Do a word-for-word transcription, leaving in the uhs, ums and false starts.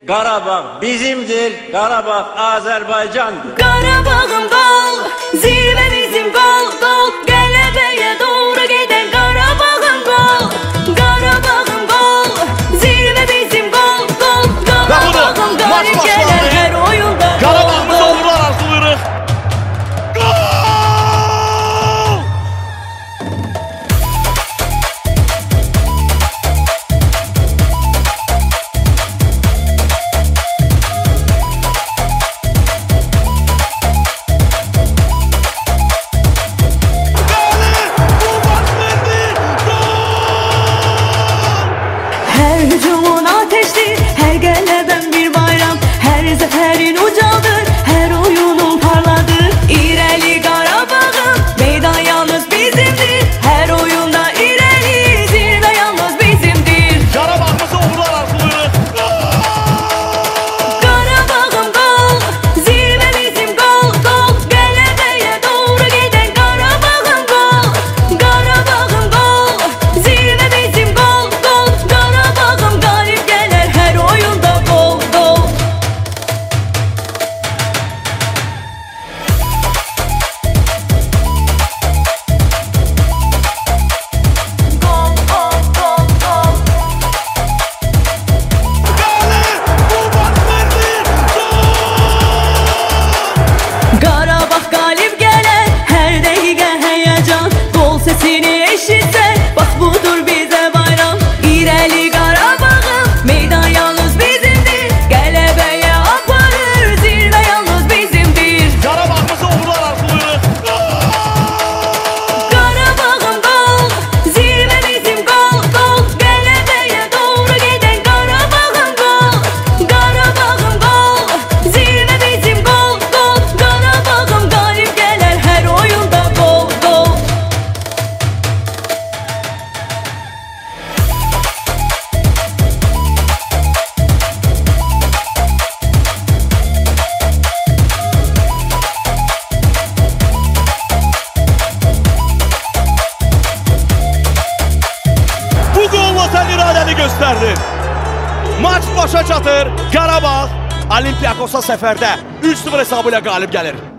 Qarabağ bizimdir, Qarabağ Azərbaycandır. Qarabağım qol, zirvə bizim qol, qol, qələbəyə doğru gedən Qarabağım qol, Qarabağım qol, zirvə bizim qol, qol, Qarabağım qalib gələr hər oyunda. Qarabağımız olurlar arzulayırıq. Hər hücumun ateşdir, hər qələbəm bir bayram, hər zəfərin ucaldır, hər oyunun parladır. İrəli Qarabağım, meydan yalnız bizimdir, hər oyunda irəli, zirvə yalnız bizimdir. Qarabağımız olurlar arzulayırıq. Qarabağım qol, zirvə bizim qol, qol, qələbəyə doğru gedən Qarabağım qol, Qarabağım qol, zirvə bizim qol, qol, Qarabağım qalib gələr hər oyunda qol, qol. Qol, qol, qol, qol. Qarabağ qalib gələr, hər dəqiqə həyəcan, qol səsini eşitsən, bax budur bizə bayram. İrəli Qarabağım, meydan yalnız bizimdir, qələbəyə aparır, zirvə yalnız bizimdir. Qarabağımız olurlar arzulayırıq. Qarabağım qol, zirvə bizim qol, qol, qələbəyə doğru gedən Qarabağım qol, Qarabağım qol, zirvə bizim qol, qol, Qarabağım qalib gələr hər oyunda qol, qol. Bu golla sən iradəni göstərdin. Maç başa çatır. Qarabağ Olimpiakosa səfərdə üç sıfır hesabı ilə qalib gəlir.